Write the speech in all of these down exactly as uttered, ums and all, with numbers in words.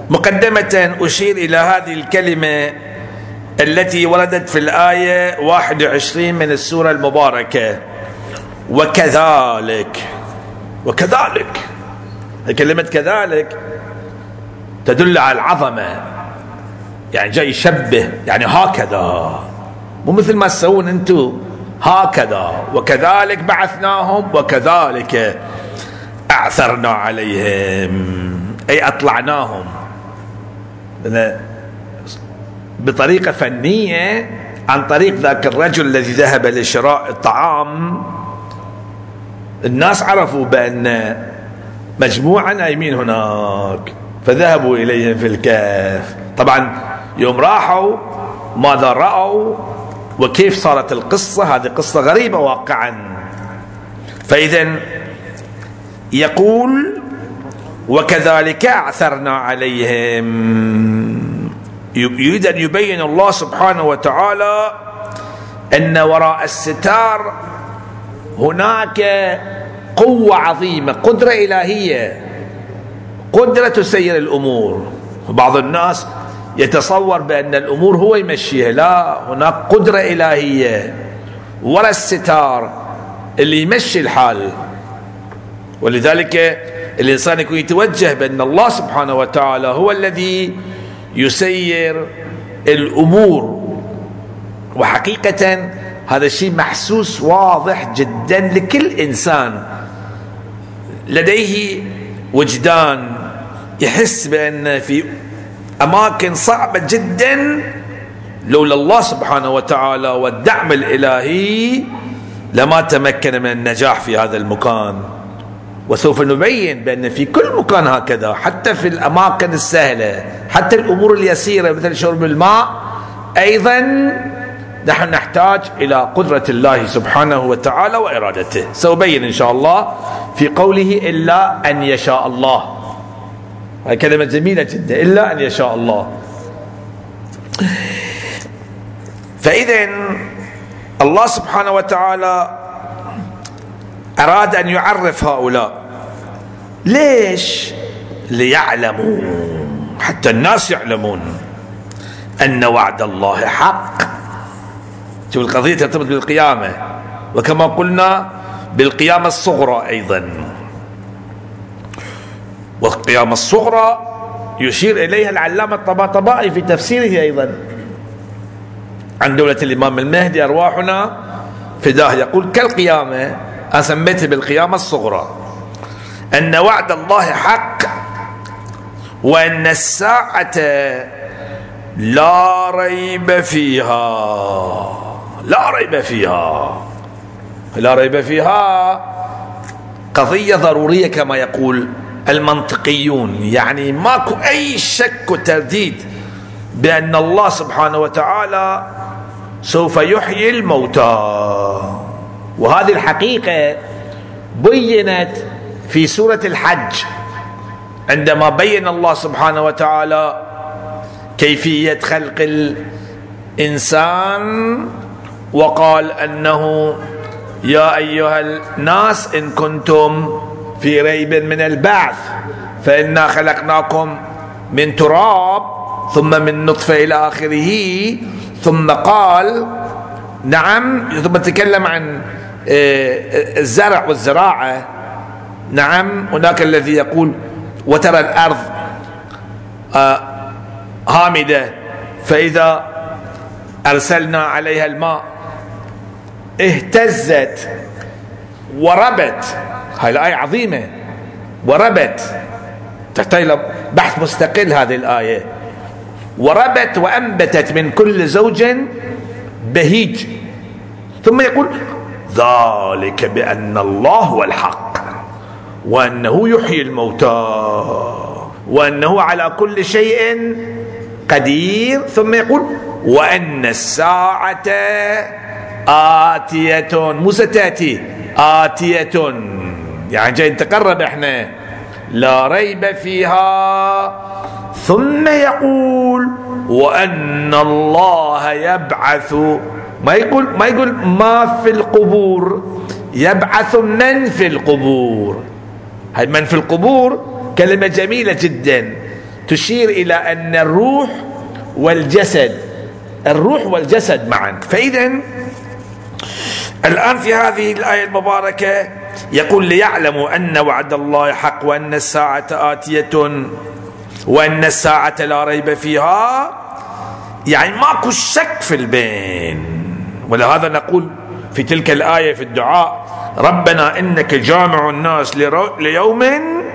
مقدمة أشير إلى هذه الكلمة التي وردت في الآية واحد وعشرين من السورة المباركة، وكذلك. وكذلك كلمة كذلك تدل على العظمة، يعني جاي يشبه، يعني هكذا، مو مثل ما تسوون انتم، هكذا. وكذلك بعثناهم وكذلك أعثرنا عليهم، أي أطلعناهم بطريقة فنية عن طريق ذاك الرجل الذي ذهب لشراء الطعام. الناس عرفوا بأن مجموعة نايمين هناك فذهبوا إليهم في الكهف. طبعا يوم راحوا ماذا رأوا وكيف صارت القصة؟ هذه قصة غريبة واقعا. فإذا يقول وكذلك أعثرنا عليهم، يريد أن يبين الله سبحانه وتعالى أن وراء الستار هناك قوة عظيمة، قدرة إلهية، قدرة تسير الأمور. بعض الناس يتصور بأن الأمور هو يمشيها، لا، هناك قدرة إلهية وراء الستار اللي يمشي الحال. ولذلك الإنسان يكون يتوجه بأن الله سبحانه وتعالى هو الذي يسير الأمور. وحقيقة هذا الشيء محسوس واضح جدا لكل إنسان لديه وجدان، يحس بأن في أماكن صعبة جدا لولا الله سبحانه وتعالى والدعم الإلهي لما تمكن من النجاح في هذا المكان. وسوف نبين بأن في كل مكان هكذا، حتى في الأماكن السهلة، حتى الأمور اليسيرة مثل شرب الماء، أيضا نحن نحتاج إلى قدرة الله سبحانه وتعالى وإرادته. سأبين إن شاء الله في قوله إلا أن يشاء الله، هذه كلمة جميلة جدا، إلا أن يشاء الله. فإذا الله سبحانه وتعالى أراد أن يعرف هؤلاء. ليش؟ ليعلموا، حتى الناس يعلمون أن وعد الله حق. شوف القضية ترتبط بالقيامة، وكما قلنا بالقيامة الصغرى أيضا. والقيامة الصغرى يشير إليها العلامة الطباطبائي في تفسيره أيضا عن دولة الإمام المهدي أرواحنا فداه، يقول كالقيامة، أسميته بالقيامة الصغرى، أن وعد الله حق، وأن الساعة لا ريب فيها. لا ريب فيها، لا ريب فيها قضية ضرورية كما يقول المنطقيون، يعني ماكو أي شك وترديد بأن الله سبحانه وتعالى سوف يحيي الموتى. وهذه الحقيقة بينت في سورة الحج عندما بين الله سبحانه وتعالى كيفية خلق الإنسان، وقال أنه يا أيها الناس إن كنتم في ريب من البعث فإنا خلقناكم من تراب ثم من نطفة إلى آخره. ثم قال نعم، ثم تكلم عن الزرع والزراعة. نعم، هناك الذي يقول وترى الأرض هامدة فإذا أرسلنا عليها الماء اهتزت وربت. هاي الآية عظيمة، وربت، تحتاج إلى بحث مستقل هذه الآية. وربت وأنبتت من كل زوج بهيج. ثم يقول ذلك بأن الله هو الحق وأنه يحيي الموتى وأنه على كل شيء قدير. ثم يقول وأن الساعة آتية، مو ستأتي، آتية، يعني جاي نتقرب احنا، لا ريب فيها. ثم يقول وأن الله يبعث، ما يقول ما يقول ما في القبور، يبعث من في القبور. هاي من في القبور كلمة جميلة جدا، تشير إلى أن الروح والجسد الروح والجسد معا. فإذا الآن في هذه الآية المباركة يقول ليعلموا أن وعد الله حق وأن الساعة آتية وأن الساعة لا ريب فيها، يعني ماكو شك في البين. ولهذا نقول في تلك الآية في الدعاء ربنا إنك جامع الناس ليوم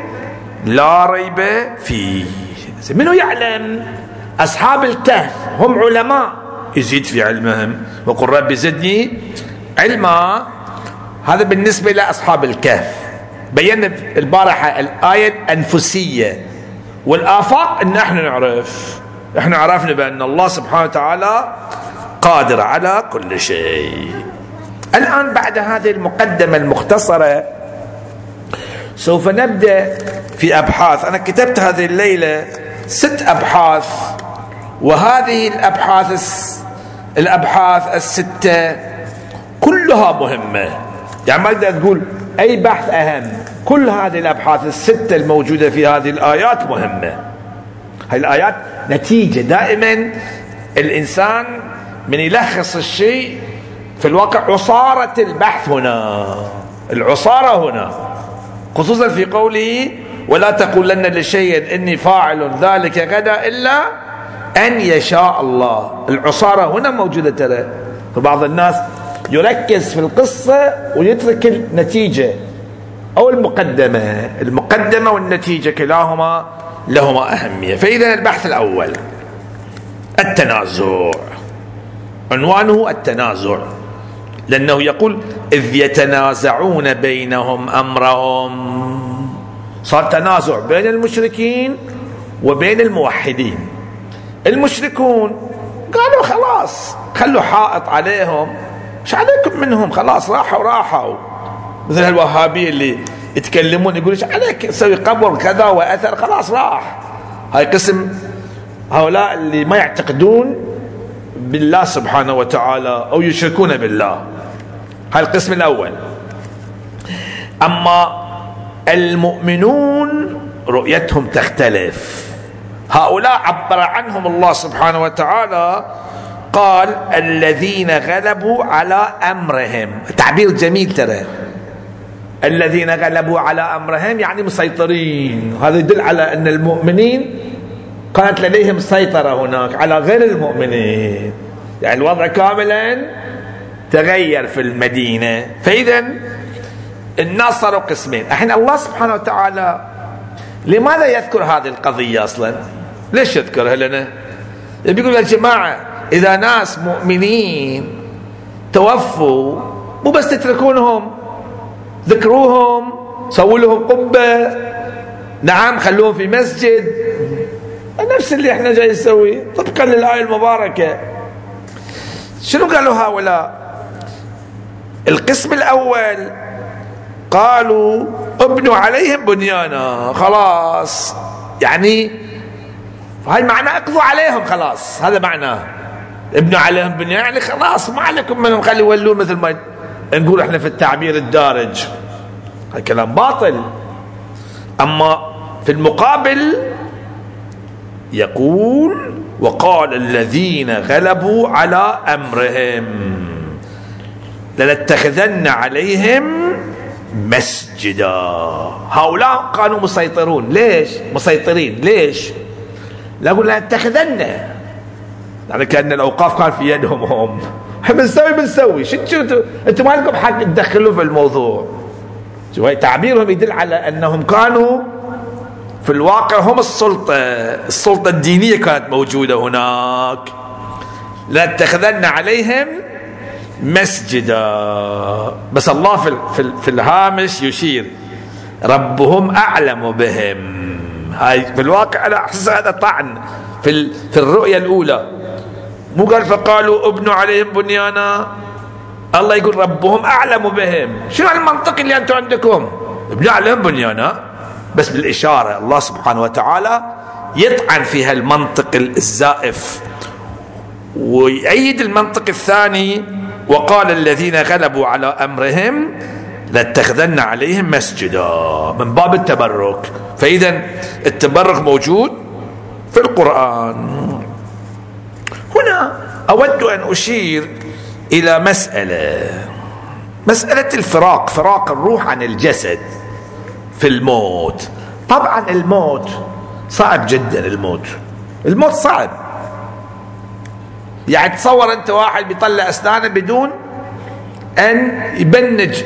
لا ريب فيه. منو يعلم؟ أصحاب الكهف هم علماء يزيد في علمهم، وقل رب زدني علما. هذا بالنسبة لأصحاب الكهف. بينا البارحة الآية الأنفسية والآفاق إن احنا نعرف، احنا عرفنا بأن الله سبحانه وتعالى قادر على كل شيء. الآن بعد هذه المقدمة المختصرة سوف نبدأ في أبحاث. أنا كتبت هذه الليلة ست أبحاث، وهذه الأبحاث الأبحاث الستة كلها مهمة، يعني ما أقدر أقول أي بحث أهم، كل هذه الأبحاث الستة الموجودة في هذه الآيات مهمة. هذه الآيات نتيجة دائما الإنسان من يلخص الشيء في الواقع عصارة البحث هنا، العصارة هنا، خصوصا في قوله ولا تقولن لشيء إني فاعل ذلك غدا إلا أن يشاء الله. العصارة هنا موجودة ترى. فبعض الناس يركز في القصة ويترك النتيجة أو المقدمة. المقدمة والنتيجة كلاهما لهما أهمية. فإذا البحث الأول التنازع، عنوانه التنازع، لأنه يقول إذ يتنازعون بينهم أمرهم. صار تنازع بين المشركين وبين الموحدين. المشركون قالوا خلاص خلوا حائط عليهم، مش عليكم منهم، خلاص راحوا راحوا مثل الوهابية اللي يتكلمون يقولوا ايش عليك تسوي قبر كذا وأثر، خلاص راح. هاي قسم هؤلاء اللي ما يعتقدون بالله سبحانه وتعالى أو يشركون بالله. هاي القسم الأول. أما المؤمنون رؤيتهم تختلف. هؤلاء عبر عنهم الله سبحانه وتعالى قال الذين غلبوا على أمرهم. تعبير جميل ترى، الذين غلبوا على أمرهم يعني مسيطرين. هذا يدل على أن المؤمنين كانت لديهم سيطرة هناك على غير المؤمنين، يعني الوضع كاملا تغير في المدينة. فإذا الناس صاروا قسمين. الحين الله سبحانه وتعالى لماذا يذكر هذه القضية أصلا؟ ليش يذكرها لنا؟ بيقول يا جماعة إذا ناس مؤمنين توفوا مو بس تتركونهم، ذكروهم، سووا لهم قبة، نعم خلوهم في مسجد، نفس اللي احنا جاي نسوي طبقا للآية المباركة. شنو قالوا هؤلاء؟ القسم الأول قالوا ابنوا عليهم بنيانا، خلاص يعني هاي معنى اقضوا عليهم، خلاص هذا معناه ابنوا عليهم بنيانا، يعني خلاص ما عليكم منهم، خلي يولون مثل ما نقول احنا في التعبير الدارج. هاي كلام باطل. اما في المقابل يقول وقال الذين غلبوا على أمرهم لنتخذن عليهم مسجدا. هؤلاء كانوا مسيطرون. ليش مسيطرين؟ ليش؟ لقول لنتخذن، يعني كأن الأوقاف كان في يدهم هم. بنسوي بنسوي شو انتم انتم ما لكم حق تدخلوا في الموضوع. شو تعبيرهم يدل على أنهم كانوا في الواقع هم السلطة، السلطة الدينية كانت موجودة هناك. لنتخذن عليهم مسجدا. بس الله في, في, في الهامش يشير ربهم أعلم بهم. هاي في الواقع أنا أحس هذا طعن في, في الرؤية الأولى. مو قال فقالوا ابنوا عليهم بنيانا، الله يقول ربهم أعلم بهم. شنو المنطق اللي أنتم عندكم؟ ابنوا عليهم بنيانا، بس بالإشارة الله سبحانه وتعالى يطعن فيها المنطق الزائف ويؤيد المنطق الثاني. وقال الذين غلبوا على أمرهم لاتخذن عليهم مسجدا، من باب التبرك. فإذا التبرك موجود في القرآن. هنا أود أن أشير إلى مسألة مسألة الفراق، فراق الروح عن الجسد في الموت. طبعا الموت صعب جدا، الموت الموت صعب. يعني تصور أنت واحد بيطلع أسنانه بدون أن يبنج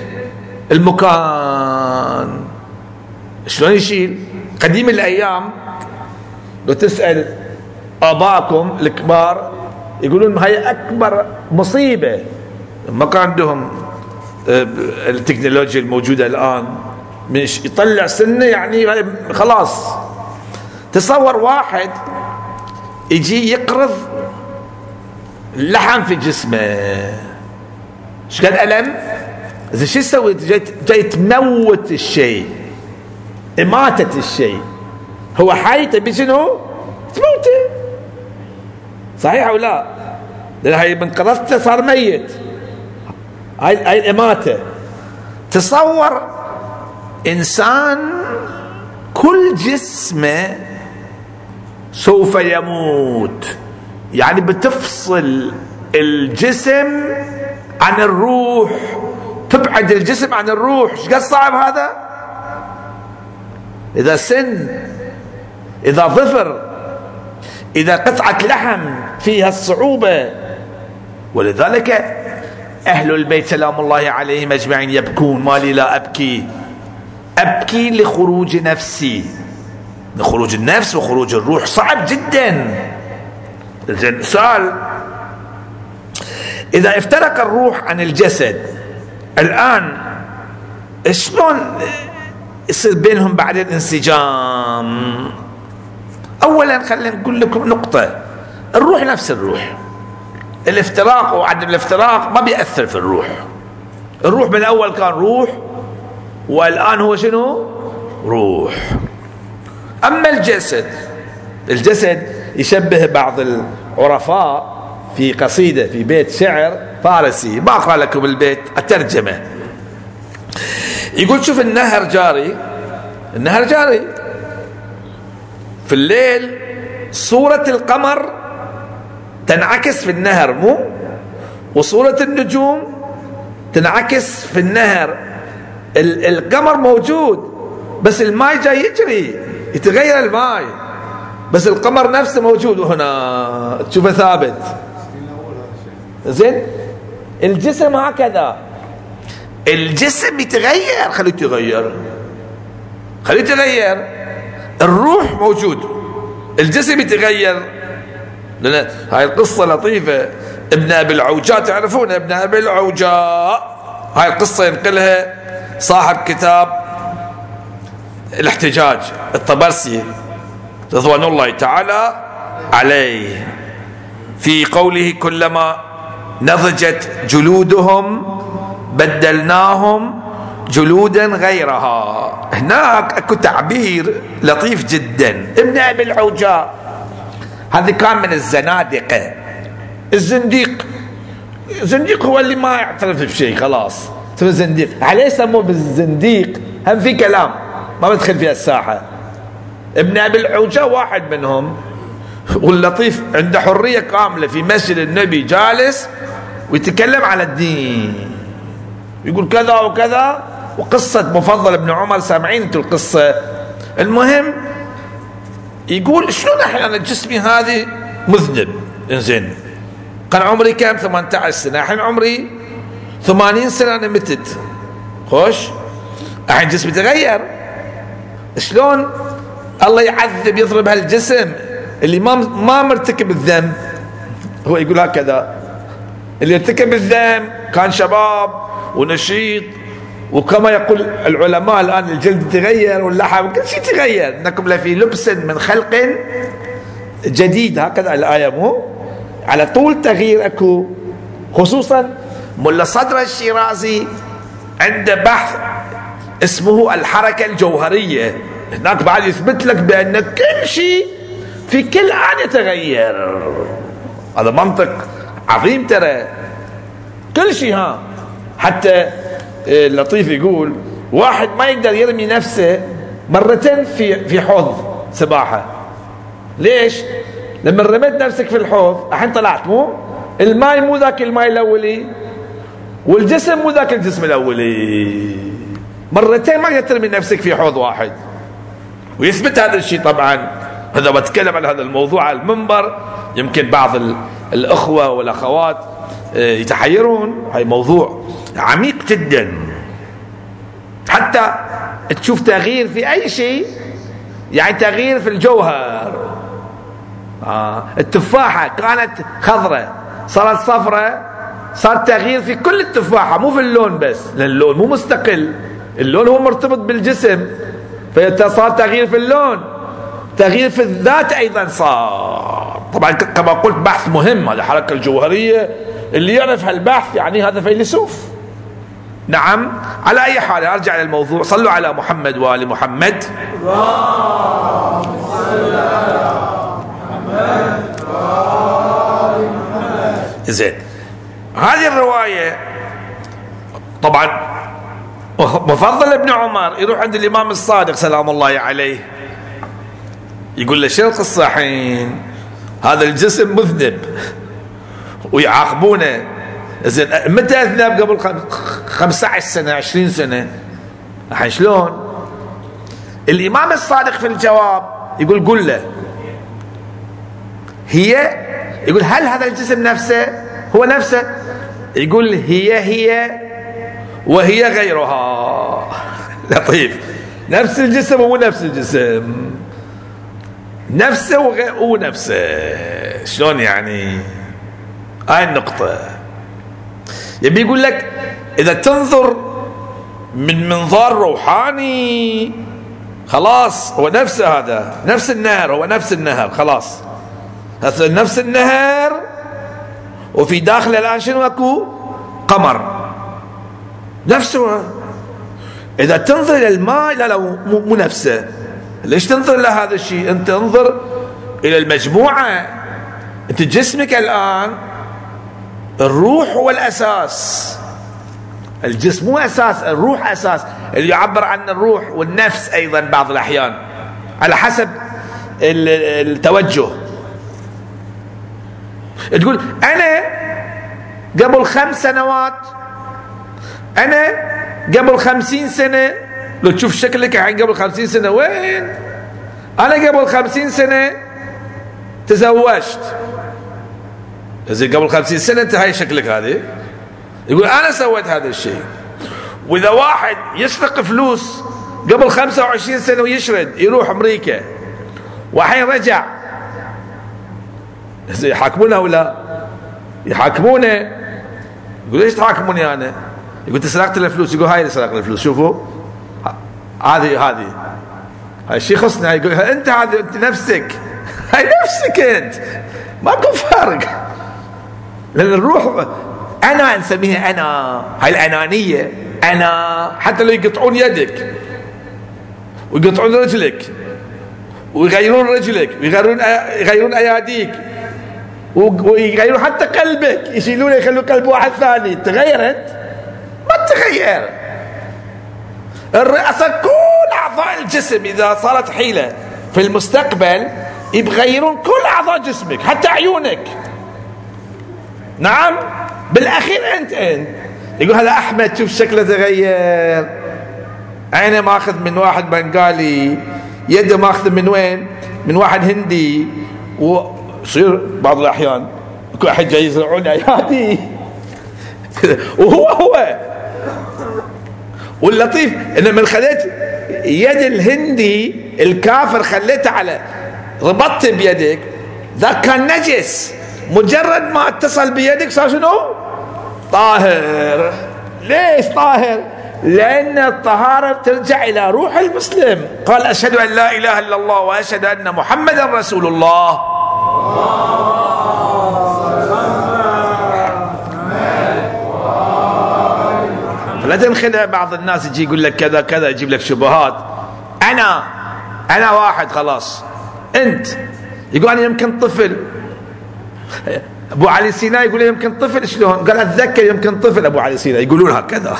المكان، شلون يشيل؟ قديم الأيام لو تسأل آباءكم الكبار يقولون هاي أكبر مصيبة، ما كان عندهم التكنولوجيا الموجودة الآن، مش يطلع سنة يعني خلاص. تصور واحد يجي يقرض اللحم في جسمه، ايش قد ألم؟ إذا شو تسوي؟ جاي تموت الشيء، إماتة الشيء. هو حي تبي شنو؟ تموته، صحيح أو لا؟ لأن هاي من قرضته صار ميت، هاي هاي الإماتة. تصور إنسان كل جسمه سوف يموت، يعني بتفصل الجسم عن الروح، تبعد الجسم عن الروح. ايش قد صعب هذا؟ إذا سن، إذا ظفر، إذا قطعة لحم فيها الصعوبة. ولذلك أهل البيت سلام الله عليهم أجمعين يبكون. ما لي لا أبكي؟ أبكي لخروج نفسي، لخروج النفس وخروج الروح صعب جدا. سؤال: إذا افترق الروح عن الجسد الآن شلون يصير بينهم بعد الانسجام؟ أولا خلينا نقول لكم نقطة: الروح نفس الروح، الافتراق وعدم الافتراق ما بيأثر في الروح. الروح من أول كان روح والآن هو شنو؟ روح. أما الجسد، الجسد يشبه بعض العرفاء في قصيدة في بيت شعر فارسي، ما أقرأ لكم البيت، الترجمة. يقول: شوف النهر جاري، النهر جاري في الليل، صورة القمر تنعكس في النهر، مو؟ وصورة النجوم تنعكس في النهر. القمر موجود بس الماء جاي يجري، يتغير الماء، بس القمر نفسه موجود وهنا تشوفه ثابت. زين؟ الجسم هكذا، الجسم يتغير، خليه يتغير، خليه يتغير. الروح موجود، الجسم يتغير. لأن هاي القصة لطيفة. ابن أبي العوجاء، تعرفون ابن أبي العوجاء؟ هاي القصة ينقلها صاحب كتاب الاحتجاج الطبرسي رضوان الله تعالى عليه، في قوله: كلما نضجت جلودهم بدلناهم جلودا غيرها. هناك اكو تعبير لطيف جدا. ابن ابي العوجاء هذا كان من الزنادقة. الزنديق، الزنديق هو اللي ما يعترف بشيء، خلاص هو زنديق. عليه سموه بالزنديق، هم في كلام ما بدخل في الساحة. ابن ابي العوجاء واحد منهم، واللطيف عنده حرية كاملة في مسجد النبي جالس ويتكلم على الدين، يقول كذا وكذا، وقصة مفضل ابن عمر سامعين انتوا القصة. المهم يقول: شلون احيانا جسمي هذه مذنب؟ انزين، كان عمري كم؟ ثمانية عشر سنة، الحين عمري ثمانين سنة، انا متت. خوش، الحين جسمي تغير. شلون الله يعذب يضرب هالجسم اللي ما ما مرتكب الذنب؟ هو يقول هكذا: اللي ارتكب الذنب كان شباب ونشيط، وكما يقول العلماء الآن الجلد تغير واللحم كل شيء تغير، انكم لفي لبس من خلق جديد. هكذا الآية، مو على طول تغيير اكو. خصوصا ملا صدر الشيرازي عنده بحث اسمه الحركة الجوهرية، هناك بعد يثبت لك بأن كل شيء في كل آن يتغير. هذا منطق عظيم ترى، كل شيء. ها حتى اللطيف يقول: واحد ما يقدر يرمي نفسه مرتين في في حوض سباحة، ليش؟ لما رميت نفسك في الحوض الحين طلعت، مو الماء مو ذاك الماء الاولي، والجسم مو ذاك الجسم الاولي، مرتين ما ترمي نفسك في حوض واحد. ويثبت هذا الشيء طبعا، هذا بتكلم عن هذا الموضوع على المنبر، يمكن بعض الاخوه والاخوات يتحيرون، هاي موضوع عميق جدا. حتى تشوف تغيير في اي شيء، يعني تغيير في الجوهر. آه. التفاحة كانت خضراء صارت صفراء، صار تغيير في كل التفاحة، مو في اللون بس، لأن اللون مو مستقل، اللون هو مرتبط بالجسم، فصار تغيير في اللون، تغيير في الذات أيضا صار. طبعا كما قلت بحث مهم، هذا الحركة الجوهرية، اللي يعرف هالبحث يعني هذا فيلسوف. نعم. على أي حال أرجع للموضوع. صلوا على محمد وآل محمد. زين. هذه الرواية طبعا مفضل ابن عمر يروح عند الإمام الصادق سلام الله عليه، يقول له شو القصة حين هذا الجسم مذنب ويعاقبونه. زين متى اذنب؟ قبل خمسة عشر سنة عشرين سنة. الحين شلون؟ الإمام الصادق في الجواب يقول قل له هي، يقول هل هذا الجسم نفسه هو نفسه؟ يقول هي هي وهي غيرها. لطيف. نفس الجسم ومو نفس الجسم، نفسه ونفسه. شلون يعني؟ هاي النقطة. يبي يقول لك إذا تنظر من منظار روحاني خلاص هو نفسه، هذا نفس النهر، هو نفس النهر خلاص، نفس النهر، وفي داخله الآن شنو اكو؟ قمر نفسه. إذا تنظر إلى الماء لا لا مو نفسه. ليش تنظر إلى هذا الشيء؟ أنت انظر إلى المجموعة. أنت جسمك الآن الروح هو الأساس، الجسم مو أساس، الروح أساس، اللي يعبر عن الروح والنفس أيضا بعض الأحيان على حسب التوجه. تقول أنا قبل خمس سنوات، أنا قبل خمسين سنة، لو تشوف شكلك عن قبل خمسين سنة وين؟ أنا قبل خمسين سنة تزوجت. إذا قبل خمسين سنة أنت هاي شكلك هذه، يقول أنا سويت هذا الشيء. وإذا واحد يسرق فلوس قبل خمسة وعشرين سنة ويشرد يروح أمريكا وحين رجع، يحاكمونه ولا يحاكمونه؟ يقول ليش تحاكموني أنا؟ يقول تسرقت الفلوس. يقول هاي اللي سرق الفلوس، شوفوا هذه هذه هاي الشيء خصنا. يقول أنت هذه أنت نفسك، هاي نفسك أنت، ماكو فرق. لأن الروح أنا نسميها أنا، هاي الأنانية. أنا حتى لو يقطعون يدك ويقطعون رجلك ويغيرون رجلك ويغيرون يغيرون أياديك ويغيرون حتى قلبك، يشيلونه يخلوا قلب واحد ثاني، تغيرت؟ ما تغير. الرئاسة كل أعضاء الجسم إذا صارت حيلة في المستقبل يبغيرون كل أعضاء جسمك حتى عيونك. نعم. بالأخير أنت أنت يقول هذا أحمد شوف شكله تغير، عينه ماخذ من واحد بنغالي، يده ماخذ من وين؟ من واحد هندي. ويصير بعض الأحيان يكون أحد جاي يزرعون أيادي وهو هو. واللطيف إن من خليت يد الهندي الكافر خليته على ربطت بيدك، ذاك كان نجس، مجرد ما اتصل بيدك صار شنو؟ طاهر. ليش طاهر؟ لأن الطهارة ترجع إلى روح المسلم. قال أشهد أن لا إله إلا الله وأشهد أن محمدا رسول الله. فلا تنخدع بعض الناس يجي يقول لك كذا كذا، يجيب لك شبهات. أنا أنا واحد خلاص. أنت يقول أنا يمكن طفل. أبو علي سينا يقول يمكن طفل. شلون؟ قال أتذكر يمكن طفل. أبو علي سينا يقولون هكذا،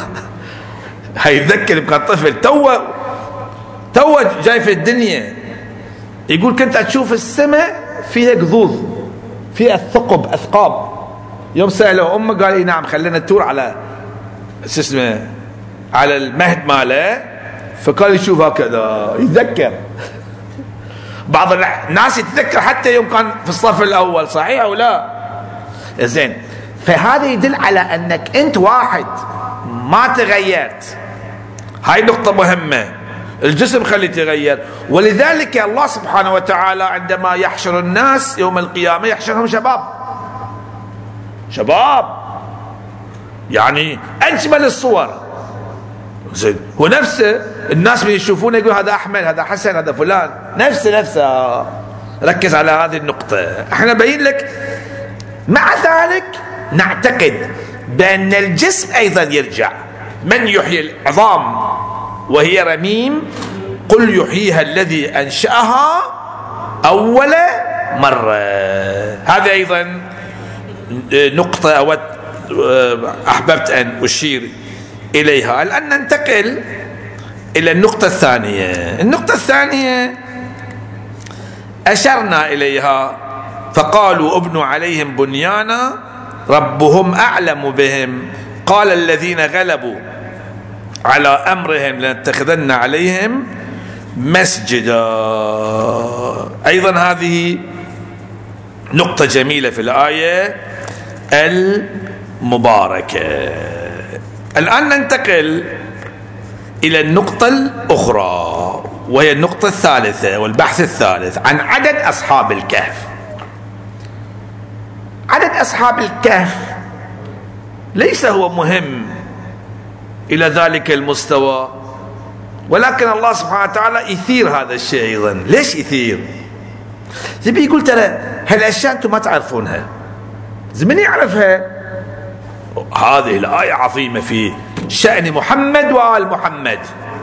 هيتذكر يمكن طفل، تو تو جاي في الدنيا. يقول كنت أشوف السماء فيها قذوذ، فيها الثقب أثقاب. يوم سأله أمه قال إيه نعم خلينا نتور على شو اسمه على المهد ماله، فقال يشوف هكذا يتذكر. بعض الناس يتذكر حتى يوم كان في الصف الأول، صحيح أو لا؟ زين، فهذا يدل على أنك أنت واحد ما تغيرت. هاي نقطة مهمة. الجسم خليه يتغير، ولذلك الله سبحانه وتعالى عندما يحشر الناس يوم القيامة يحشرهم شباب شباب يعني أجمل الصور. زين، هو نفسه الناس من يشوفونه يقول هذا أحمد هذا حسن هذا فلان، نفسه نفسه. ركز على هذه النقطة. احنا بين لك. مع ذلك نعتقد بأن الجسم أيضا يرجع. من يحيي العظام وهي رميم؟ قل يحييها الذي أنشأها أول مرة. هذا أيضا نقطة أود أحببت أن أشير إليها. الآن ننتقل إلى النقطة الثانية. النقطة الثانية أشرنا إليها، فقالوا ابنوا عليهم بنيانا ربهم أعلم بهم قال الذين غلبوا على أمرهم لنتخذن عليهم مسجدا. أيضا هذه نقطة جميلة في الآية المباركة. الآن ننتقل إلى النقطة الأخرى، وهي النقطة الثالثة والبحث الثالث عن عدد أصحاب الكهف. عدد أصحاب الكهف ليس هو مهم إلى ذلك المستوى، ولكن الله سبحانه وتعالى يثير هذا الشيء أيضا. ليش يثير؟ يبي يقول ترى هالأشياء أنتم ما تعرفونها، من يعرفها؟ هذه الآية عظيمة في شأن محمد وآل محمد.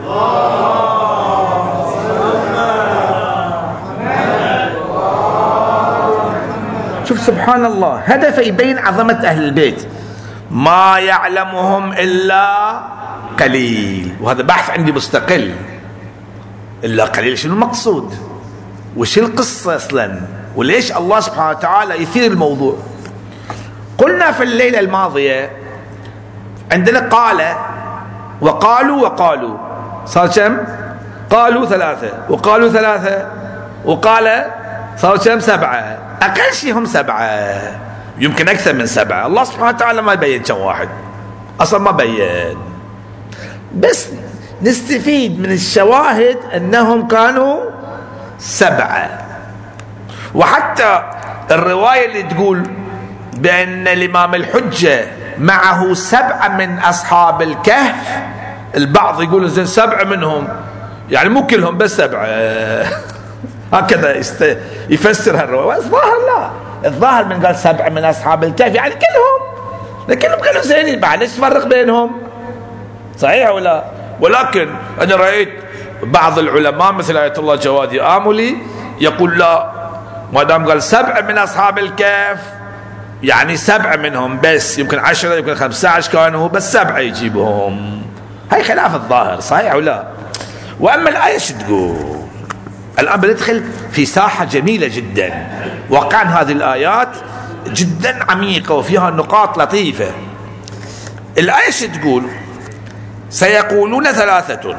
شوف سبحان الله، هدف يبين عظمة أهل البيت. ما يعلمهم إلا قليل، وهذا بحث عندي مستقل. إلا قليل شنو المقصود؟ وش القصة أصلا؟ وليش الله سبحانه وتعالى يثير الموضوع؟ قلنا في الليلة الماضية عندنا قال وقالوا وقالوا، صار كم؟ قالوا ثلاثة وقالوا ثلاثة وقال صار كم؟ سبعة. أقل شيء هم سبعة، يمكن أكثر من سبعة. الله سبحانه وتعالى ما يبين كم واحد، أصلا ما بين، بس نستفيد من الشواهد أنهم كانوا سبعة. وحتى الرواية اللي تقول بأن الإمام الحجة معه سبعة من أصحاب الكهف، البعض يقول زين سبعة منهم يعني مو كلهم بس سبعة هكذا يفسر هالرواية. الظاهر لا، الظاهر من قال سبعة من أصحاب الكهف يعني كلهم، كلهم كانوا زينين، بعد ليش تفرق بينهم؟ صحيح ولا؟ ولكن أنا رأيت بعض العلماء مثل آية الله جوادي آملي يقول لا، ما دام قال سبعة من أصحاب الكهف يعني سبعة منهم بس، يمكن عشرة يمكن خمسة عشر كانوا، بس سبعة يجيبهم. هاي خلاف الظاهر، صحيح ولا؟ وأما الآية شو تقول؟ الآن بندخل في ساحة جميلة جدا. واقعا هذه الآيات جدا عميقة وفيها نقاط لطيفة. الآية شو تقول؟ سيقولون ثلاثة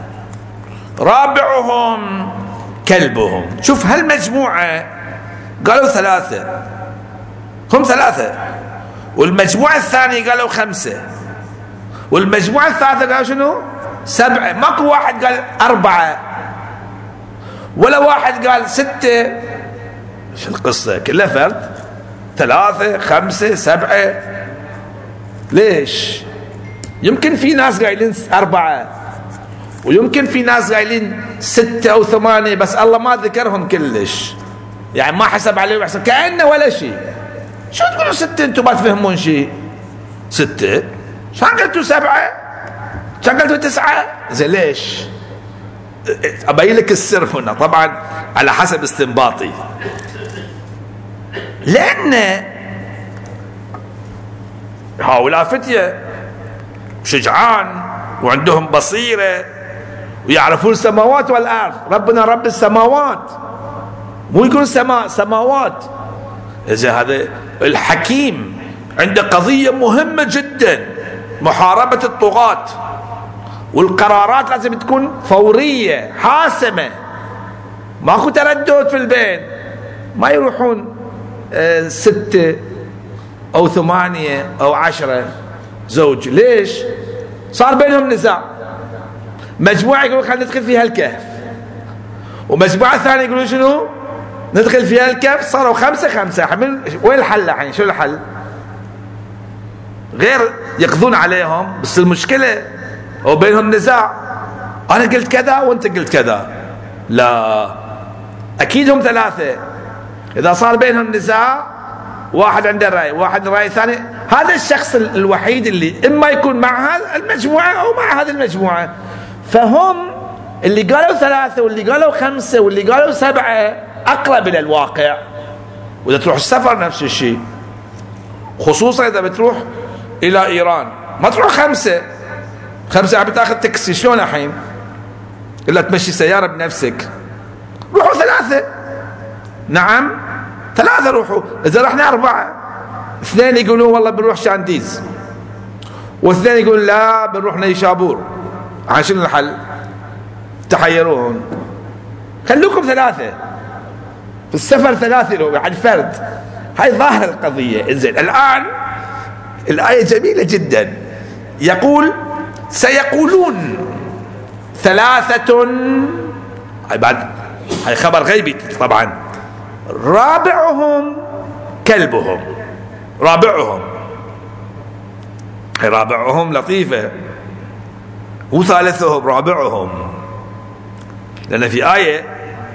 رابعهم كلبهم. شوف هالمجموعة قالوا ثلاثة، هم ثلاثة، والمجموعة الثانية قالوا خمسة، والمجموعة الثالثة قالوا شنو؟ سبعة. ماكو واحد قال أربعة ولا واحد قال ستة. شو القصة؟ كلها فرد، ثلاثة خمسة سبعة. ليش؟ يمكن في ناس قايلين أربعة، ويمكن في ناس قايلين ستة أو ثمانية، بس الله ما ذكرهم كلش، يعني ما حسب عليهم حسب كأنه ولا شيء. شو تقولوا ستة أنتم ما تفهمون شيء؟ ستة؟ شو قلتوا سبعة؟ شو قلتوا تسعة؟ زين ليش؟ أبين لك السر هنا، طبعا على حسب استنباطي. لأن هؤلاء فتية شجعان وعندهم بصيرة ويعرفون السماوات والأرض، ربنا رب السماوات مو يقول سماء، سماوات. إذا هذا الحكيم عنده قضية مهمة جدا، محاربة الطغاة، والقرارات لازم تكون فورية حاسمة، ماكو تردد في البين. ما يروحون آه ستة أو ثمانية أو عشرة زوج. ليش؟ صار بينهم نزاع. مجموعة يقولون خلينا ندخل فيها الكهف، ومجموعة ثانية يقولون شنو؟ ندخل فيها الكهف. صاروا خمسة خمسة. وين الحل الحين؟ شو الحل؟ غير يقضون عليهم، بس المشكلة هو بينهم نزاع. أنا قلت كذا وأنت قلت كذا. لا، أكيد هم ثلاثة. إذا صار بينهم نزاع، واحد عنده رأي واحد رأي ثاني، هذا الشخص الوحيد اللي إما يكون مع هذه المجموعة أو مع هذه المجموعة. فهم اللي قالوا ثلاثة واللي قالوا خمسة واللي قالوا سبعة أقرب إلى الواقع. وإذا تروح السفر نفس الشيء، خصوصا إذا بتروح إلى إيران، ما تروح خمسة خمسة عم بتاخذ تاكسي. شلون الحين؟ إلا تمشي سيارة بنفسك. روحوا ثلاثة. نعم ثلاثة روحوا. إذا رحنا أربعة، اثنين يقولون والله بنروح شانديز، واثنين يقولون لا بنروح نيشابور. عشان شنو الحل؟ تحيرون. خلوكم ثلاثة في السفر، ثلاثة عن فرد. هاي ظاهر القضية. إنزين الآن الآية جميلة جدا، يقول سيقولون ثلاثة. هاي بعد هاي خبر غيبي طبعا. رابعهم كلبهم. رابعهم، هاي رابعهم لطيفة، هو ثالثهم رابعهم. لأن في آية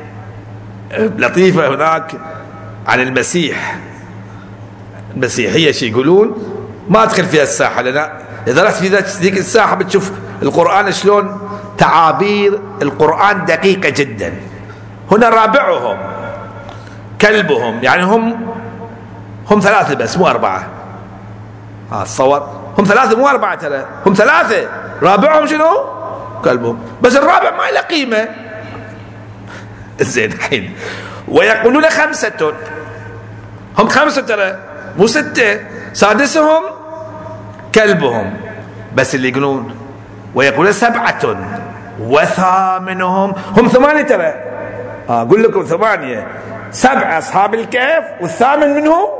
لطيفة هناك عن المسيح. المسيحية شي يقولون ما أدخل فيها الساحة، لأن إذا رحت في ذيك الساحة بتشوف القرآن شلون تعابير القرآن دقيقة جدا. هنا رابعهم كلبهم، يعني هم هم ثلاثة بس مو أربعة. ها تصور، هم ثلاثة مو أربعة، ترى هم ثلاثة. رابعهم شنو؟ كلبهم. بس الرابع ما له قيمة. زين الحين ويقولون خمسة، هم خمسة ترى مو ستة. سادسهم كلبهم. بس اللي يقولون ويقولون سبعة وثامنهم، هم ثمانية ترى. أقول لكم ثمانية. سبعة أصحاب الكهف، والثامن منهم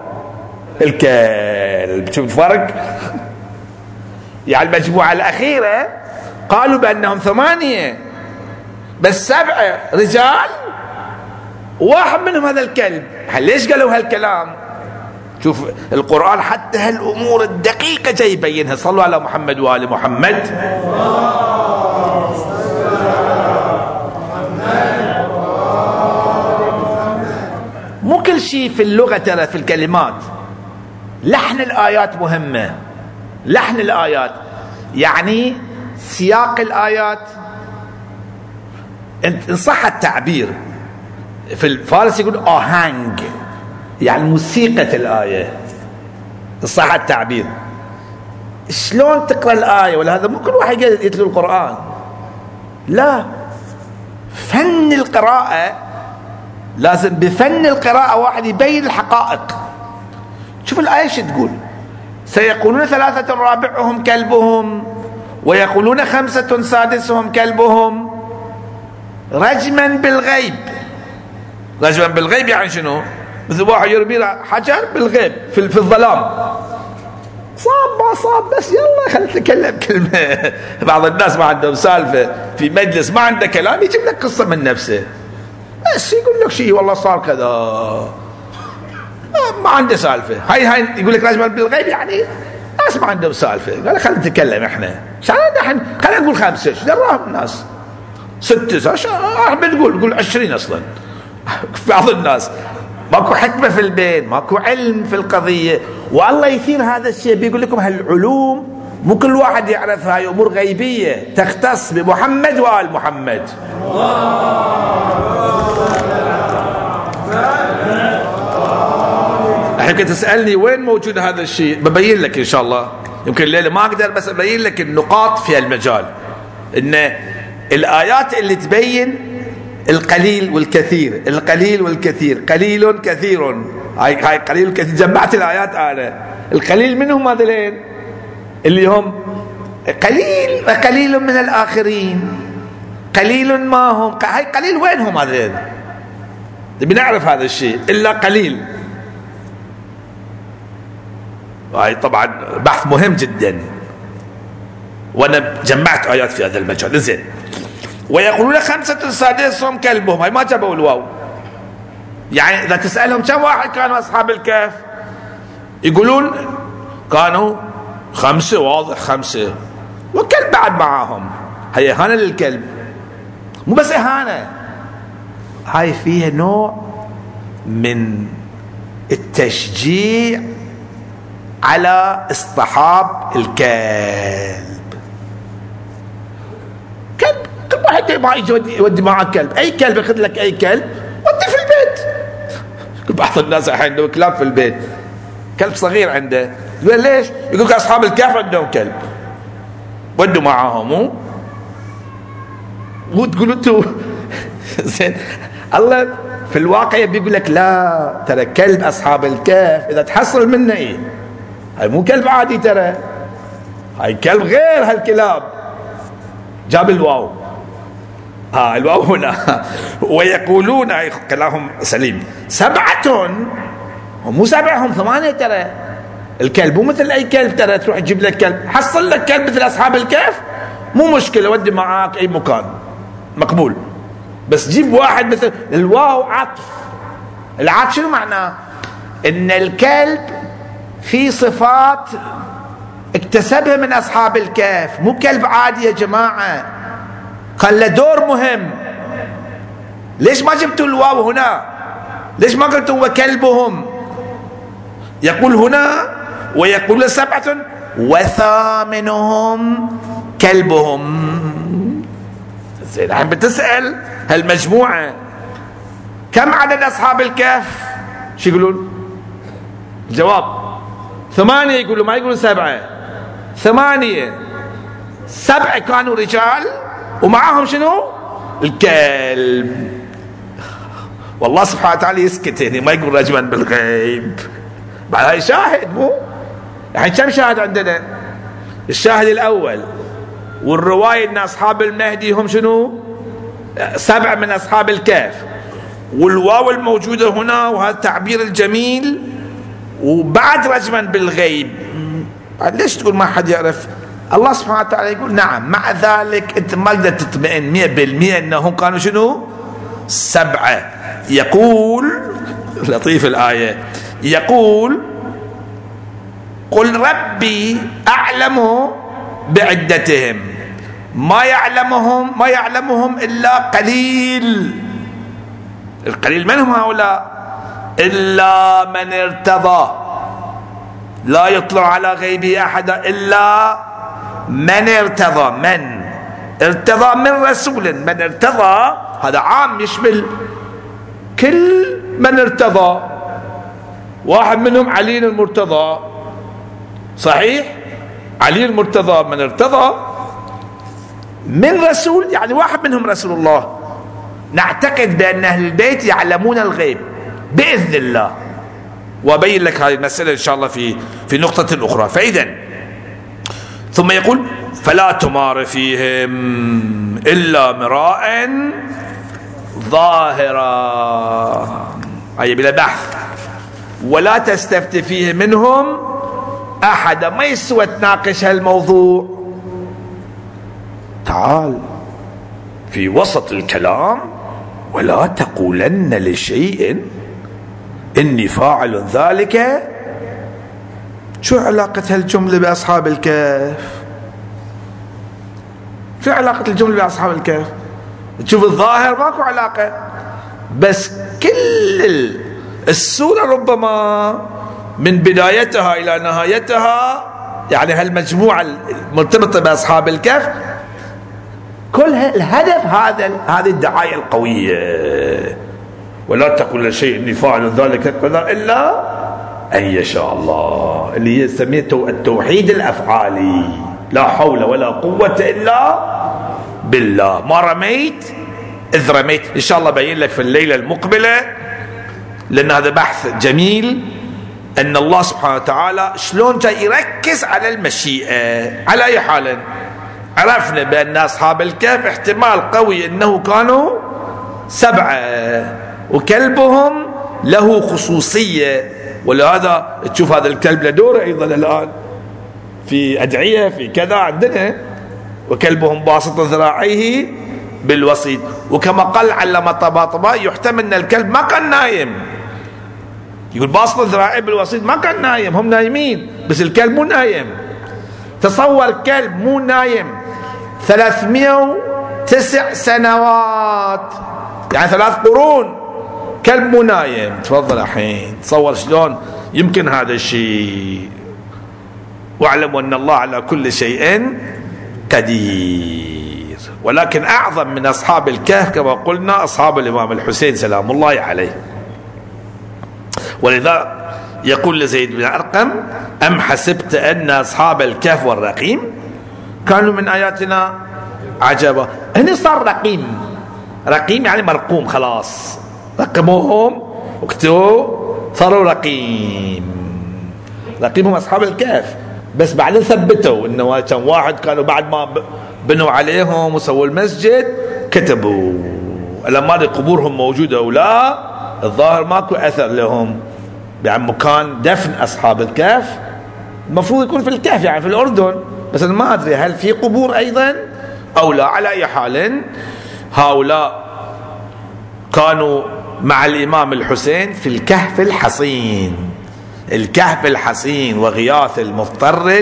الكلب. شوف الفرق. يعني المجموعة الأخيرة قالوا بأنهم ثمانية، بس سبعة رجال واحد منهم هذا الكلب. ليش قالوا هالكلام؟ شوف القرآن حتى هالأمور الدقيقة جاي يبينها. صلوا على محمد وآل محمد. مو كل شيء في اللغة ترى في الكلمات. لحن الآيات مهمة. لحن الآيات يعني سياق الآيات، إن صح التعبير. في الفارس يقول آهنج، يعني موسيقى الآية. إن صح التعبير. شلون تقرأ الآية؟ ولا هذا مو كل واحد يتلو القرآن. لا، فن القراءة لازم بفن القراءة واحد يبين الحقائق. شوف الآية شو تقول. سيقولون ثلاثة رابعهم كلبهم، ويقولون خمسة سادسهم كلبهم، رجما بالغيب. رجما بالغيب يعني شنو؟ مثل واحد يرمي حجر بالغيب في, في الظلام. صاب ما صاب، بس يلا خلينا نتكلم كلمة. بعض الناس ما عندهم سالفة في مجلس، ما عنده كلام، يجيب لك قصة من نفسه، بس يقول لك شيء والله صار كذا، ما عنده سالفة. هاي هاي يقول لك رجما بالغيب، يعني ناس ما عندهم سالفة. قال خلينا نتكلم احنا. شلون نحن؟ خلينا نقول خمسة، ايش دراهم الناس؟ ستة، احنا بنقول نقول عشرين اصلا. بعض الناس ماكو حكمة في البين، ماكو علم في القضية، والله يثير هذا الشيء. بيقول لكم هالعلوم مو كل واحد يعرفها، هاي امور غيبية تختص بمحمد وآل محمد. الحين كنت تسألني وين موجود هذا الشيء، ببين لك ان شاء الله. يمكن الليلة ما اقدر، بس ابين لك النقاط في المجال. ان الايات اللي تبين القليل والكثير، القليل والكثير، قليل كثير، هاي هاي قليل كثير. جمعت الآيات أنا. القليل منهم هذين اللي هم قليل وقليل من الآخرين، قليل ما هم، هاي قليل وينهم هذين؟ بنعرف هذا الشيء إلا قليل. هاي طبعا بحث مهم جدا، وانا جمعت آيات في هذا المجال. زين. ويقولون خمسة سادسهم كلبهم، هاي ما جابوا الواو. يعني إذا تسألهم كم واحد كانوا أصحاب الكهف يقولون كانوا خمسة، واضح خمسة، وكلب بعد معاهم. هي إهانة للكلب، مو بس إهانة، هاي فيها نوع من التشجيع على اصطحاب الكلب. كلب كل واحد ما يجي يودي معه كلب، اي كلب ياخذ لك اي كلب ودي في البيت. بعض الناس الحين عندهم كلاب في البيت، كلب صغير عنده، يقول ليش؟ يقول لك اصحاب الكهف عندهم كلب ودوا معاهم. مو مو تقولوا انتوا زين. الله في الواقع بيقول لك لا، ترى كلب اصحاب الكهف اذا تحصل منه ايه، هاي مو كلب عادي، ترى هاي كلب غير هالكلاب. جاب الواو، ها الواو هنا. ويقولون، هاي كلامهم سليم، سبعة، ومو سبعهم ثمانية، ترى الكلب مو مثل اي كلب، ترى تروح تجيب لك كلب، حصل لك كلب مثل اصحاب الكهف مو مشكلة، ودي معاك اي مكان مقبول، بس جيب واحد مثل الواو. عطف، العطف شنو معناه؟ ان الكلب في صفات اكتسبها من اصحاب الكهف، مو كلب عادي يا جماعة، كان له دور مهم. ليش ما جبتوا الواو هنا؟ ليش ما قلتوا وكلبهم؟ يقول هنا ويقول سبعة وثامنهم كلبهم. زين، الحين بتسأل هالمجموعة كم عدد أصحاب الكهف؟ شو يقولون؟ الجواب ثمانية، يقولوا ما يقولون سبعة، ثمانية. سبعة كانوا رجال ومعاهم شنو؟ الكلب. والله سبحانه وتعالى يسكت هنا، ما يقول رجما بالغيب. بعد هاي شاهد، مو الحين كم شاهد عندنا؟ الشاهد الأول والرواية ان اصحاب المهدي هم شنو؟ سبعة من اصحاب الكهف، والواو الموجودة هنا وهذا التعبير الجميل، وبعد رجما بالغيب. ليش تقول ما حد يعرف؟ الله سبحانه وتعالى يقول نعم، مع ذلك انت ما تقدر تطمئن مئة بالمئة انهم كانوا شنو؟ سبعة. يقول لطيف الآية، يقول قل ربي أعلم بعدتهم ما يعلمهم ما يعلمهم إلا قليل. القليل من هم هؤلاء؟ إلا من ارتضى، لا يطلع على غيبه أحد إلا من ارتضى. من ارتضى من رسول، من ارتضى هذا عام يشمل كل من ارتضى. واحد منهم علي المرتضى، صحيح؟ علي المرتضى من ارتضى من رسول، يعني واحد منهم رسول الله. نعتقد بأن أهل البيت يعلمون الغيب بإذن الله، وأبين لك هذه المسألة إن شاء الله في في نقطة أخرى. فإذا ثم يقول فلا تمار فيهم إلا مراء ظاهرا، أي بلا بحث، ولا تستفت فيه منهم أحد. ما يسوى تناقش هالموضوع، تعال في وسط الكلام ولا تقولن لشيء إني فاعل ذلك. شو علاقة هالجملة بأصحاب الكهف؟ شو علاقة الجملة بأصحاب الكهف؟ تشوف الظاهر ماكو علاقة، بس كل السورة ربما من بدايتها إلى نهايتها، يعني هالمجموعة المرتبطة بأصحاب الكهف كل الهدف هذا، هذه الدعاية القوية. ولا تقل لشيء إني فاعل ذلك كذا إلا أن يشاء الله، اللي هي سميته التوحيد الأفعالي، لا حول ولا قوة إلا بالله. ما رميت إذ رميت. إن شاء الله بين لك في الليلة المقبلة، لأن هذا بحث جميل، أن الله سبحانه وتعالى شلون جاي يركز على المشيئة. على أي حال عرفنا بأن أصحاب الكهف احتمال قوي أنه كانوا سبعة، وكلبهم له خصوصية، ولهذا تشوف هذا الكلب له دور أيضا الآن في أدعية في كذا عندنا، وكلبهم باسط ذراعيه بالوسيط. وكما قال علامة طباطبائي يحتمل أن الكلب ما كان نايم، يقول باسط ذراعيه بالوسيط ما كان نايم، هم نايمين بس الكلب مو نايم. تصور كلب مو نايم ثلاثمئة وتسع سنوات، يعني ثلاث قرون كلب مو نايم. تفضل الحين تصور شلون يمكن هذا الشيء. واعلموا أن الله على كل شيء قدير. ولكن أعظم من أصحاب الكهف كما قلنا أصحاب الإمام الحسين سلام الله عليه. ولذا يقول لزيد بن أرقم: أم حسبت أن أصحاب الكهف والرقيم كانوا من آياتنا عجبا. هنا صار رقيم، رقيم يعني مرقوم، خلاص رقموهم وكتبوا صاروا رقيم. رقيمهم أصحاب الكهف، بس بعدين ثبتوا انه كان واحد كانوا بعد ما بنوا عليهم وسووا المسجد كتبوا. لما قبورهم موجوده او لا، الظاهر ماكو اثر لهم، يعني مكان دفن اصحاب الكهف المفروض يكون في الكهف، يعني في الاردن، بس انا ما ادري هل في قبور ايضا او لا. على اي حال هؤلاء كانوا مع الامام الحسين في الكهف الحصين، الكهف الحصين وغياث المضطر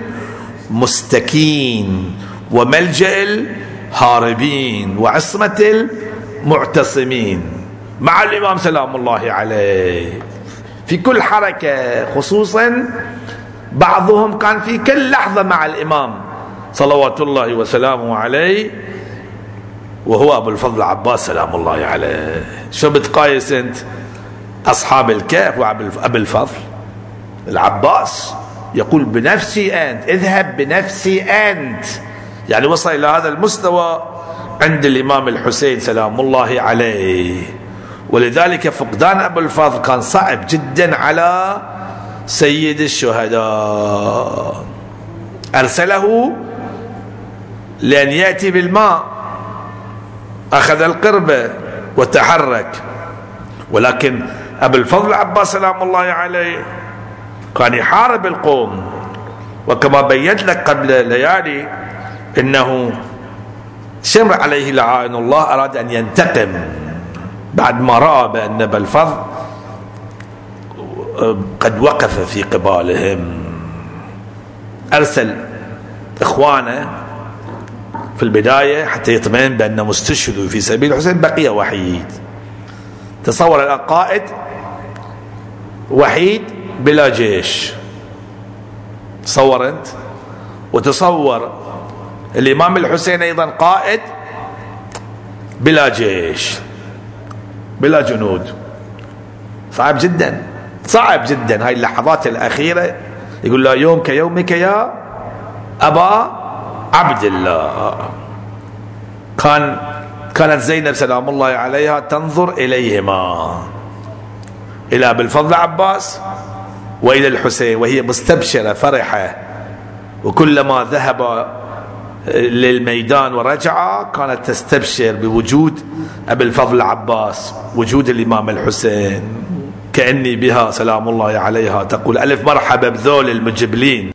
المستكين وملجأ الهاربين وعصمة المعتصمين، مع الإمام سلام الله عليه في كل حركة. خصوصا بعضهم كان في كل لحظة مع الإمام صلوات الله وسلامه عليه، وهو أبو الفضل عباس سلام الله عليه. شو بتقايس أنت أصحاب الكهف وأبو الفضل؟ العباس يقول بنفسي أنت، اذهب بنفسي أنت، يعني وصل إلى هذا المستوى عند الإمام الحسين سلام الله عليه. ولذلك فقدان أبو الفضل كان صعب جدا على سيد الشهداء. أرسله لأن يأتي بالماء، أخذ القربة وتحرك، ولكن أبو الفضل عباس سلام الله عليه كان يحارب القوم. وكما بينت لك قبل ليالي انه شمر عليه لعائن الله اراد ان ينتقم بعد ما راى بان ابا الفضل قد وقف في قبالهم. ارسل اخوانه في البدايه حتى يطمئن بان مستشهد في سبيل الحسين بقي وحيد. تصور القائد وحيد بلا جيش، تصور انت، وتصور الامام الحسين ايضا قائد بلا جيش بلا جنود. صعب جدا، صعب جدا. هاي اللحظات الاخيره يقول له يوم كيومك يا ابا عبد الله. كان كانت زينب سلام الله عليها تنظر اليهما، الى ابي الفضل عباس وإلى الحسين، وهي مستبشرة فرحة، وكلما ذهب للميدان ورجع كانت تستبشر بوجود أبي الفضل العباس، وجود الإمام الحسين. كأني بها سلام الله عليها تقول: ألف مرحبا بذول المجبلين.